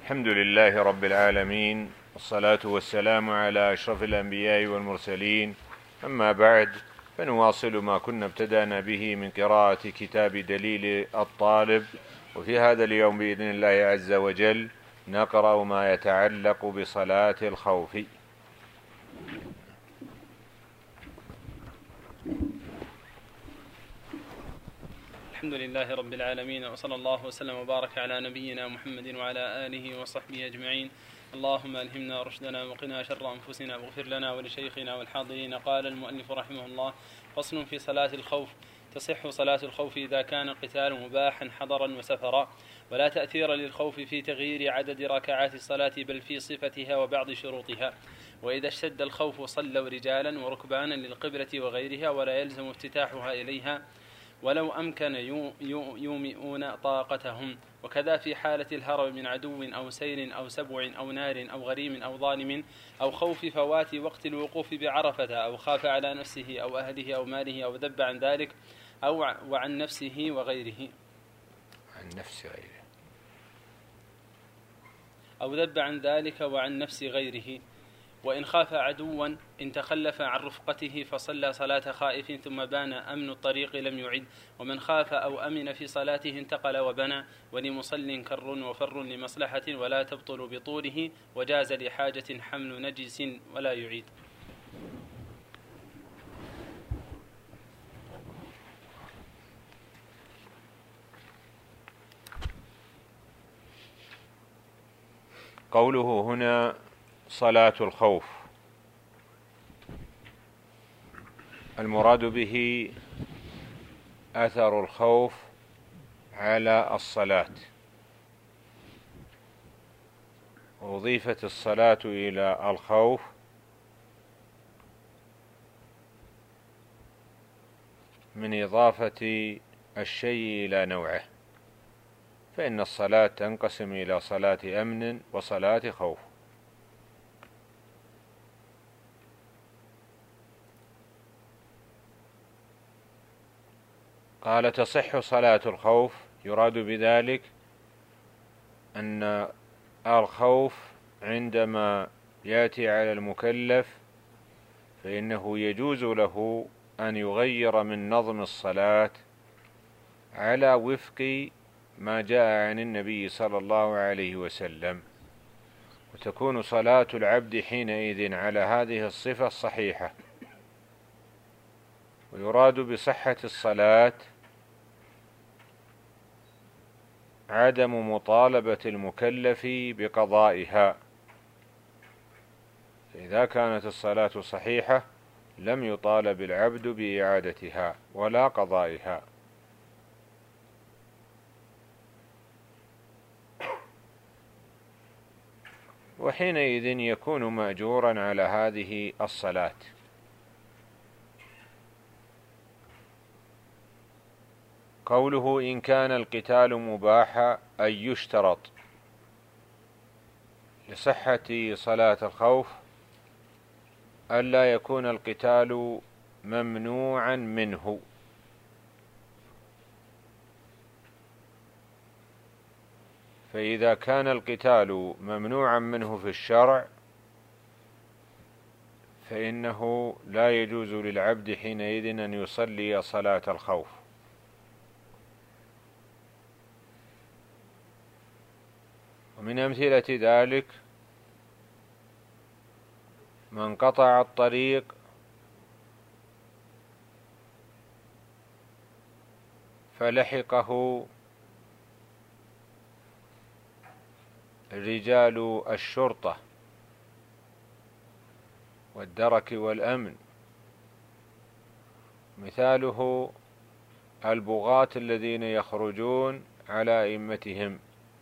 الحمد لله رب العالمين، والصلاة والسلام على أشرف الأنبياء والمرسلين. أما بعد، فنواصل ما كنا ابتدأنا به من قراءة كتاب دليل الطالب. وفي هذا اليوم بإذن الله عز وجل نقرأ ما يتعلق بصلاة الخوف. الحمد لله رب العالمين، وصلى الله وسلم وبارك على نبينا محمد وعلى آله وصحبه أجمعين. اللهم ألهمنا رشدنا وقنا شر أنفسنا واغفر لنا ولشيخنا والحاضرين. قال المؤلف رحمه الله: فصل في صلاة الخوف. تصح صلاة الخوف إذا كان القتال مباحا حضرا وسفرا، ولا تأثير للخوف في تغيير عدد ركعات الصلاة بل في صفتها وبعض شروطها. وإذا اشتد الخوف صلوا رجالا وركبانا للقبلة وغيرها، ولا يلزم افتتاحها إليها ولو أمكن يومئون طاقتهم. وكذا في حالة الهرب من عدو أو سير أو سبع أو نار أو غريم أو ظالم أو خوف فوات وقت الوقوف بعرفة، أو خاف على نفسه أو أهله أو ماله أو ذب عن ذلك وعن نفسه وغيره أو ذب عن ذلك وعن نفس غيره. وإن خاف عدوا إن تخلف عن رفقته فصلى صلاة خائف ثم بان أمن الطريق لم يعد. ومن خاف أو أمن في صلاته انتقل وبنى، ولمصل كر وفر لمصلحة ولا تبطل بطوله، وجاز لحاجة حمل نجس ولا يعيد. قوله هنا صلاة الخوف، المراد به أثر الخوف على الصلاة، وأضيفت الصلاة إلى الخوف من إضافة الشيء إلى نوعه، فإن الصلاة تنقسم إلى صلاة أمن وصلاة خوف. قال: تصح صلاة الخوف، يراد بذلك أن الخوف عندما يأتي على المكلف فإنه يجوز له أن يغير من نظم الصلاة على وفق ما جاء عن النبي صلى الله عليه وسلم، وتكون صلاة العبد حينئذ على هذه الصفة الصحيحة. ويراد بصحة الصلاة عدم مطالبة المكلف بقضائها، فإذا كانت الصلاة صحيحة لم يطالب العبد بإعادتها ولا قضائها. وحينئذ يكون مأجورا على هذه الصلاة. قوله: إن كان القتال مباحا، أي يشترط لصحة صلاة الخوف ألا يكون القتال ممنوعا منه، فإذا كان القتال ممنوعا منه في الشرع فإنه لا يجوز للعبد حينئذ أن يصلي صلاة الخوف. ومن أمثلة ذلك من قطع الطريق فلحقه رجال الشرطة والدرك والأمن، مثاله البغاة الذين يخرجون على أئمتهم،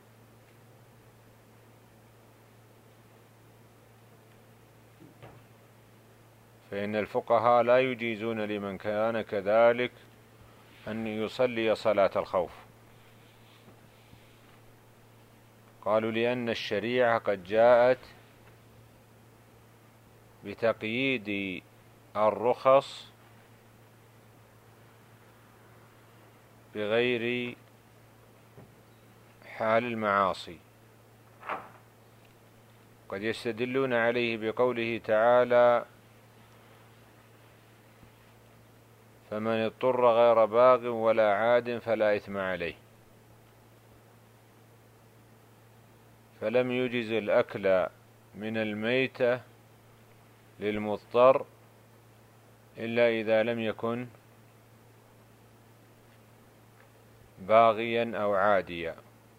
فإن الفقهاء لا يجيزون لمن كان كذلك أن يصلي صلاة الخوف. قالوا: لأن الشريعة قد جاءت بتقييد الرخص بغير حال المعاصي، قد يستدلون عليه بقوله تعالى: فمن اضطر غير باغ ولا عاد فلا إثم عليه، فلم يجز الأكل من الميتة للمضطر إلا إذا لم يكن باغيا أو عاديا.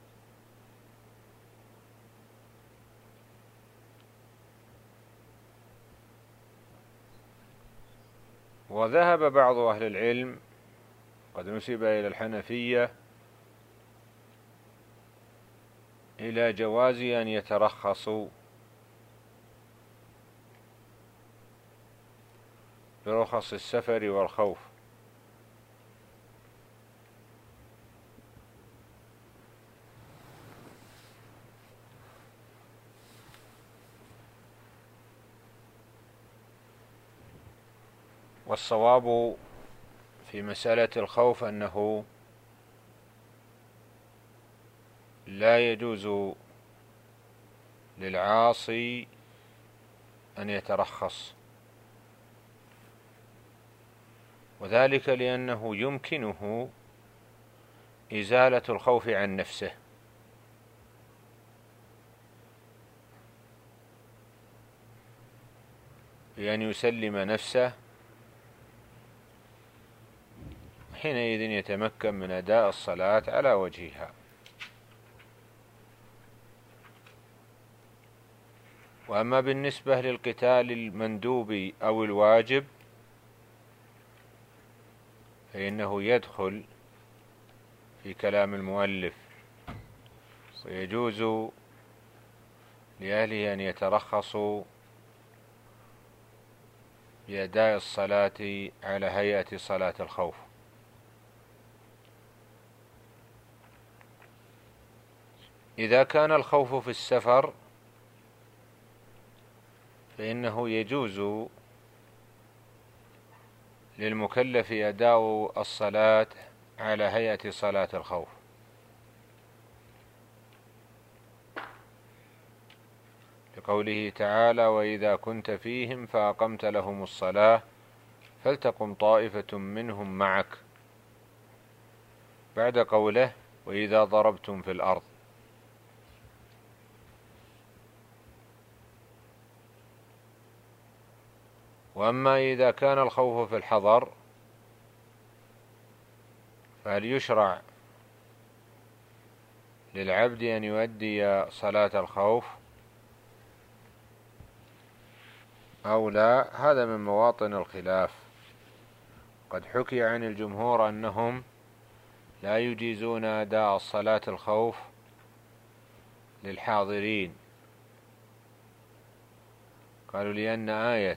وذهب بعض أهل العلم، قد نسب إلى الحنفية، إلى جواز أن يترخصوا برخص السفر والخوف، والصواب في مسألة الخوف أنه لا يجوز للعاصي أن يترخص، وذلك لأنه يمكنه إزالة الخوف عن نفسه، بأن يسلم نفسه، حينئذ يتمكن من أداء الصلاة على وجهها. وأما بالنسبة للقتال المندوب أو الواجب فإنه يدخل في كلام المؤلف، ويجوز لأهله أن يترخصوا بأداء الصلاة على هيئة صلاة الخوف. إذا كان الخوف في السفر فإنه يجوز للمكلف أداء الصلاة على هيئة صلاة الخوف، لقوله تعالى: وإذا كنت فيهم فأقمت لهم الصلاة فلتقم طائفة منهم معك، بعد قوله: وإذا ضربتم في الأرض. وأما إذا كان الخوف في الحضر فهل يشرع للعبد أن يؤدي صلاة الخوف أو لا؟ هذا من مواطن الخلاف. قد حكي عن الجمهور أنهم لا يجيزون أداء صلاة الخوف للحاضرين، قالوا لأن آية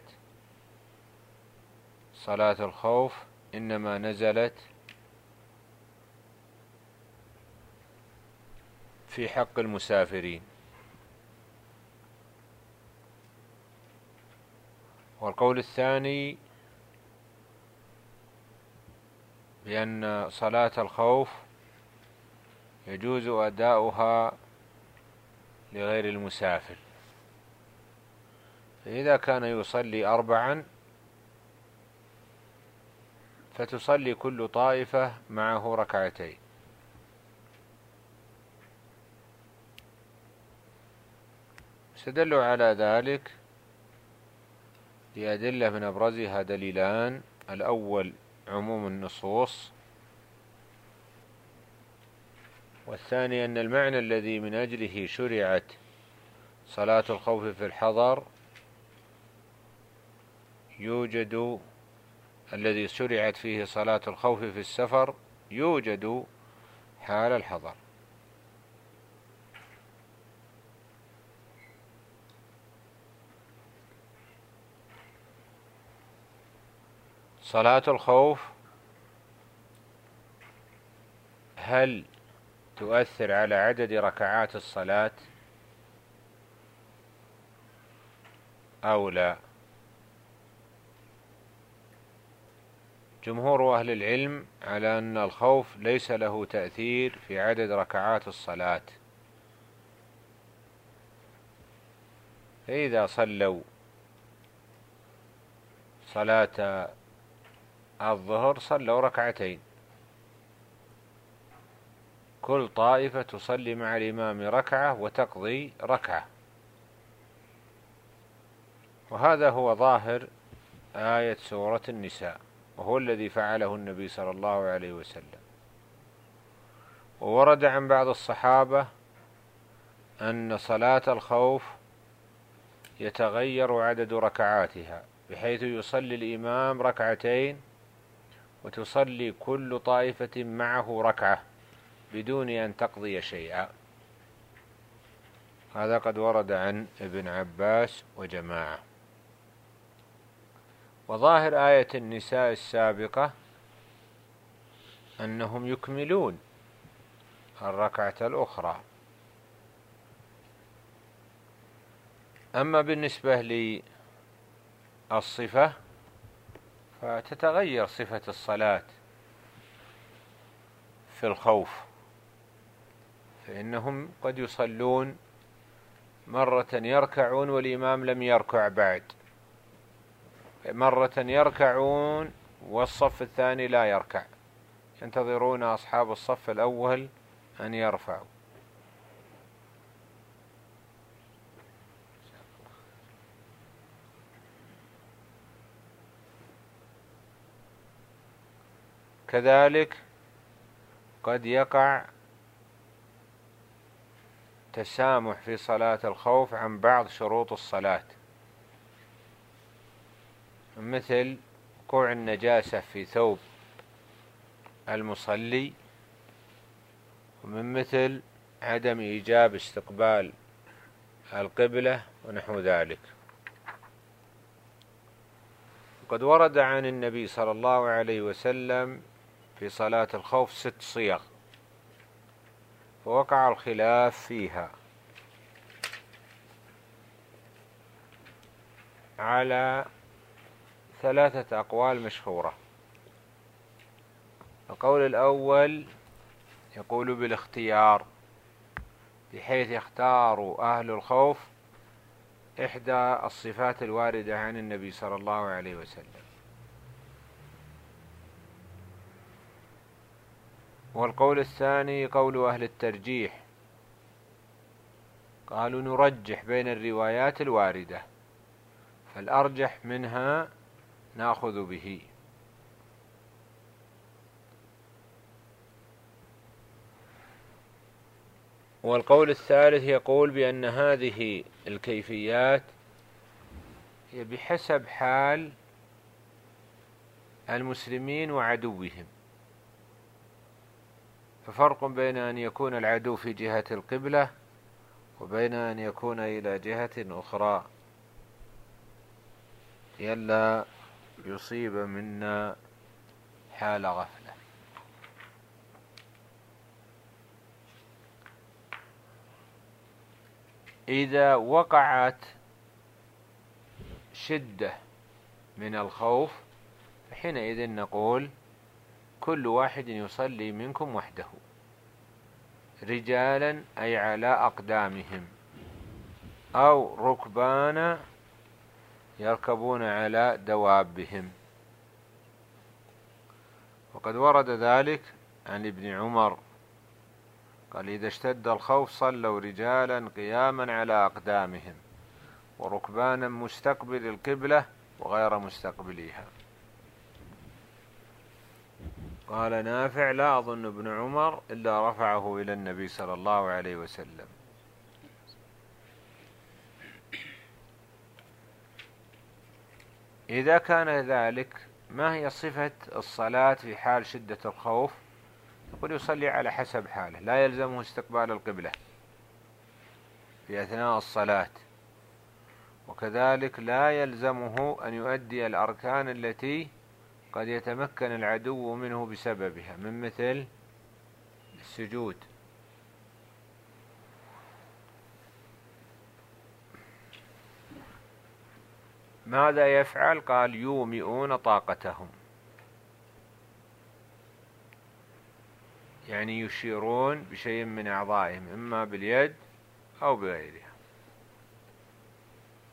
صلاة الخوف إنما نزلت في حق المسافرين. والقول الثاني بأن صلاة الخوف يجوز أداؤها لغير المسافر، فإذا كان يصلي 4 فتصلي كل طائفة معه 2 ركعتين. استدلوا على ذلك بأدلة من أبرزها دليلان: الأول عموم النصوص، والثاني أن المعنى الذي من أجله شرعت صلاة الخوف في الحضر يوجد، الذي شرعت فيه صلاة الخوف في السفر يوجد حال الحضر. صلاة الخوف هل تؤثر على عدد ركعات الصلاة أو لا؟ جمهور أهل العلم على أن الخوف ليس له تأثير في عدد ركعات الصلاة، فإذا صلوا صلاة الظهر صلوا ركعتين، كل طائفة تصلي مع الإمام ركعة وتقضي ركعة. وهذا هو ظاهر آية سورة النساء، وهو الذي فعله النبي صلى الله عليه وسلم. وورد عن بعض الصحابة أن صلاة الخوف يتغير عدد ركعاتها، بحيث يصلي الإمام ركعتين وتصلي كل طائفة معه ركعة بدون أن تقضي شيئا. هذا قد ورد عن ابن عباس وجماعة. وظاهر آية النساء السابقة أنهم يكملون الركعة الأخرى. أما بالنسبة للصفة فتتغير صفة الصلاة في الخوف، فإنهم قد يصلون مرة يركعون والإمام لم يركع بعد، مرة يركعون والصف الثاني لا يركع، ينتظرون أصحاب الصف الأول أن يرفعوا. كذلك قد يقع تسامح في صلاة الخوف عن بعض شروط الصلاة، مثل وقوع النجاسة في ثوب المصلي، ومن مثل عدم إيجاب استقبال القبلة ونحو ذلك. قد ورد عن النبي صلى الله عليه وسلم في صلاة الخوف 6 صيغ، فوقع الخلاف فيها على 3 أقوال مشهورة. القول الأول يقول بالاختيار، بحيث يختار أهل الخوف إحدى الصفات الواردة عن النبي صلى الله عليه وسلم. والقول الثاني قول أهل الترجيح، قالوا نرجح بين الروايات الواردة، فالأرجح منها نأخذ به. والقول الثالث يقول بأن هذه الكيفيات هي بحسب حال المسلمين وعدوهم، ففرق بين أن يكون العدو في جهة القبلة وبين أن يكون إلى جهة أخرى، يلا يصيب منا حال غفلة. إذا وقعت شدة من الخوف فحينئذ نقول كل واحد يصلي منكم وحده، رجالا أي على أقدامهم، أو ركبانا يركبون على دوابهم. وقد ورد ذلك عن ابن عمر قال إذا اشتد الخوف صلوا رجالا قياما على أقدامهم، وركبانا مستقبل القبلة وغير مستقبليها. قال نافع لا أظن ابن عمر إلا رفعه إلى النبي صلى الله عليه وسلم. إذا كان ذلك، ما هي صفة الصلاة في حال شدة الخوف؟ يقول يصلي على حسب حاله، لا يلزمه استقبال القبلة في أثناء الصلاة، وكذلك لا يلزمه أن يؤدي الأركان التي قد يتمكن العدو منه بسببها، من مثل السجود. ماذا يفعل؟ قال يومئون طاقتهم، يعني يشيرون بشيء من أعضائهم إما باليد أو بغيرها.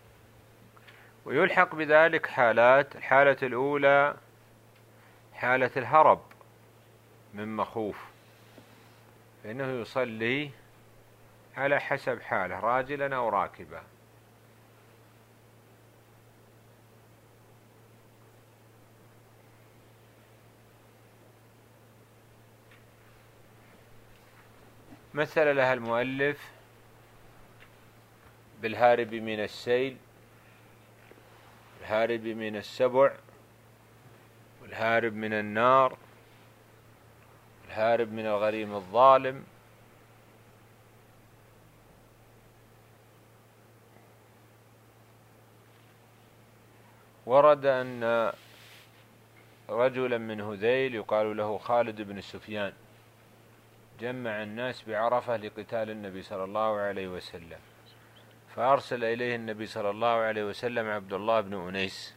ويلحق بذلك حالات. الحالة الأولى حالة الهرب من مخوف، فإنه يصلي على حسب حاله راجلا أو راكبا. مثل لها المؤلف بالهارب من السيل، الهارب من السبع، والهارب من النار، الهارب من الغريم الظالم. ورد أن رجلا من هذيل يقال له خالد بن سفيان جمع الناس بعرفة لقتال النبي صلى الله عليه وسلم، فأرسل إليه النبي صلى الله عليه وسلم عبد الله بن أنيس،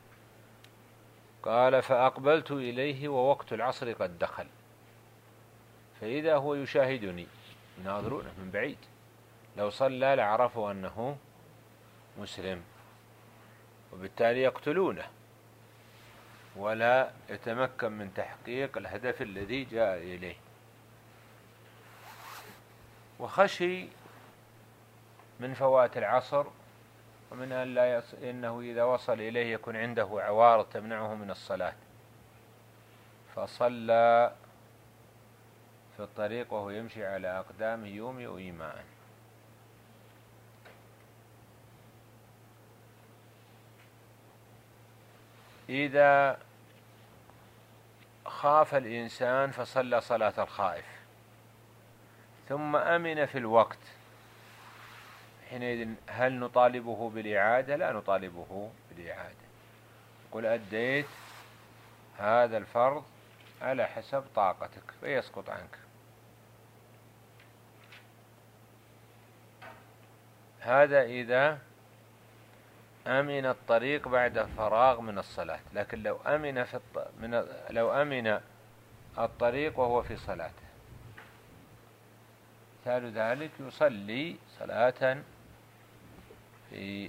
قال: فأقبلت إليه ووقت العصر قد دخل، فإذا هو يشاهدني، يناظرونه من بعيد، لو صلى لعرفوا أنه مسلم، وبالتالي يقتلونه ولا يتمكن من تحقيق الهدف الذي جاء إليه. وخشي من فوات العصر، ومن أن إنه إذا وصل إليه يكون عنده عوارض تمنعه من الصلاة، فصلى في الطريق وهو يمشي على أقدامه يومئ إيماء. إذا خاف الإنسان فصلى صلاة الخائف ثم أمن في الوقت، حينئذ هل نطالبه بالإعادة؟ لا نطالبه بالإعادة، قل أديت هذا الفرض على حسب طاقتك فيسقط عنك. هذا إذا أمن الطريق بعد الفراغ من الصلاة، لكن لو أمن الطريق وهو في صلاته، مثال ذلك يصلي صلاة في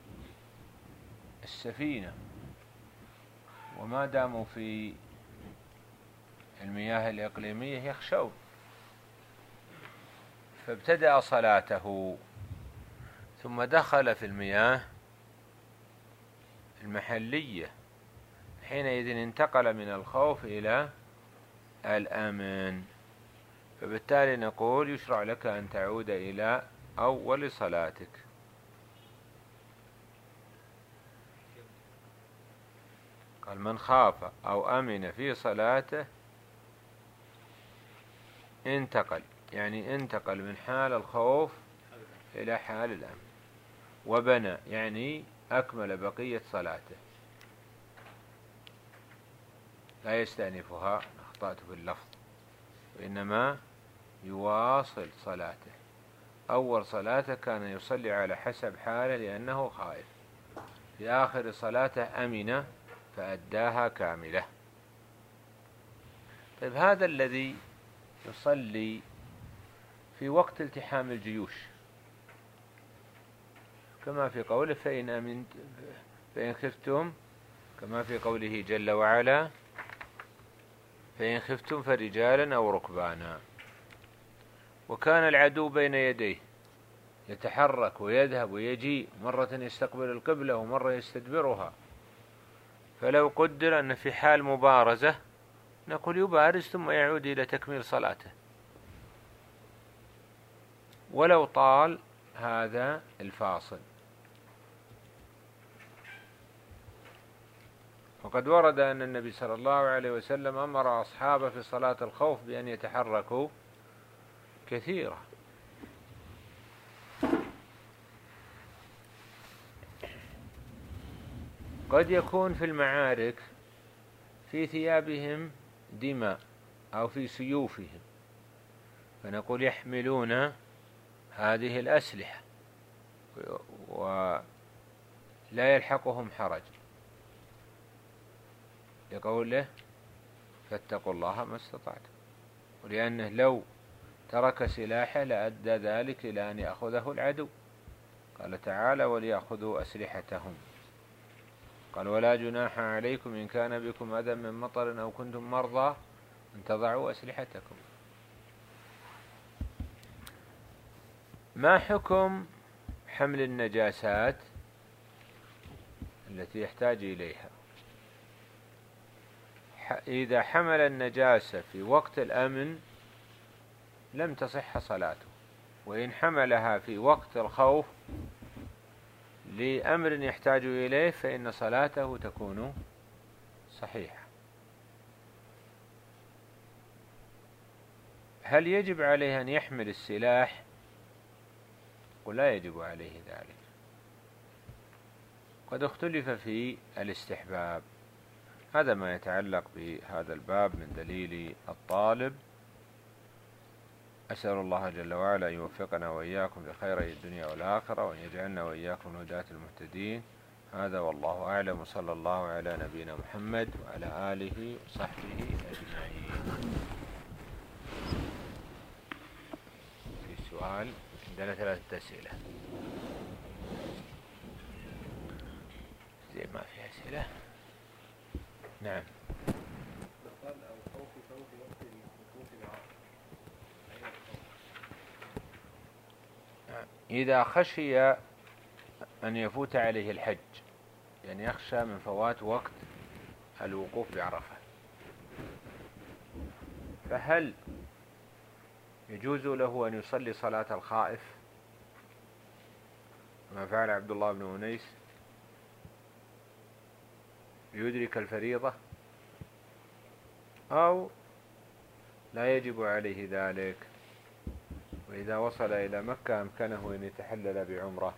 السفينة وما داموا في المياه الإقليمية يخشون، فابتدأ صلاته ثم دخل في المياه المحلية، حينئذ انتقل من الخوف إلى الأمن، فبالتالي نقول يشرع لك أن تعود إلى أول صلاتك. قال: من خاف أو أمن في صلاته انتقل، يعني انتقل من حال الخوف إلى حال الأمن، وبنى يعني أكمل بقية صلاته، لا يستأنفها، أخطأت في اللفظ، وإنما يواصل صلاته. أول صلاته كان يصلي على حسب حاله لأنه خائف، في آخر صلاته أمن فأداها كاملة. طيب، هذا الذي يصلي في وقت التحام الجيوش كما في قوله: فإن خفتم، كما في قوله جل وعلا: فإن خفتم فرجالا أو ركبانا، وكان العدو بين يديه يتحرك ويذهب ويجيء، مرة يستقبل القبلة ومرة يستدبرها، فلو قدر أن في حال مبارزة نقول يبارز ثم يعود إلى تكميل صلاته، ولو طال هذا الفاصل. وقد ورد أن النبي صلى الله عليه وسلم أمر أصحابه في صلاة الخوف بأن يتحركوا كثيرا. قد يكون في المعارك في ثيابهم دماء أو في سيوفهم، فنقول يحملون هذه الأسلحة ولا يلحقهم حرج، لقوله: فاتقوا الله ما استطعتم، ولأنه لو ترك سلاحه لأدى ذلك إلى أن يأخذه العدو، قال تعالى: وليأخذوا أسلحتهم. قال ولا جناح عليكم إن كان بكم أذى من مطر أو كنتم مرضى أن تضعوا أسلحتكم. ما حكم حمل النجاسات التي يحتاج إليها؟ إذا حمل النجاسة في وقت الأمن لم تصح صلاته، وإن حملها في وقت الخوف لأمر يحتاج إليه فإن صلاته تكون صحيحة. هل يجب عليه أن يحمل السلاح؟ ولا يجب عليه ذلك. قد اختلف في الاستحباب. هذا ما يتعلق بهذا الباب من دليل الطالب. أسأل الله جل وعلا أن يوفقنا وإياكم لخيري الدنيا والآخرة، وأن يجعلنا وإياكم من هداة المهتدين. هذا والله أعلم، وصلى الله على نبينا محمد وعلى آله وصحبه أجمعين. في سؤال؟ عندنا 3 أسئلة. زي ما في أسئلة. نعم. إذا خشي أن يفوت عليه الحج، يعني يخشى من فوات وقت الوقوف بعرفة، فهل يجوز له أن يصلي صلاة الخائف كما فعل عبد الله بن أنيس ليدرك الفريضة، أو لا يجب عليه ذلك؟ وإذا وصل إلى مكة أمكنه أن يتحلل بعمرة؟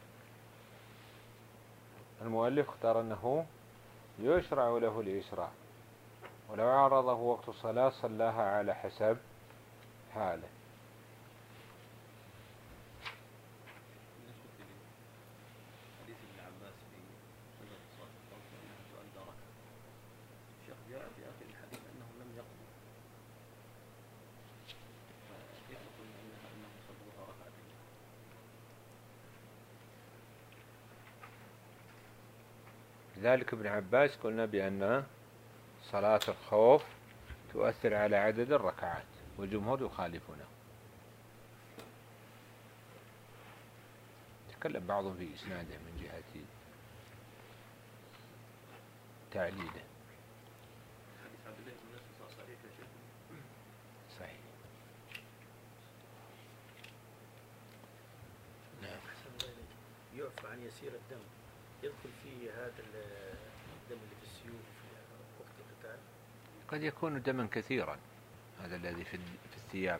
المؤلف اختار أنه يشرع له الإسراع، ولو عارضه وقت الصلاة صلاها على حسب حاله. ذلك ابن عباس قلنا بأن صلاة الخوف تؤثر على عدد الركعات، والجمهور يخالفونه. تكلم بعضهم في إسناده من جهة تعليله. صحيح. نعم. يعفى عن يسير الدم، يدخل فيه هذا الدم اللي في السيوف في وقت القتال؟ قد يكون دما كثيرا، هذا الذي في الثياب.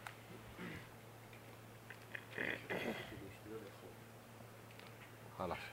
خلاص.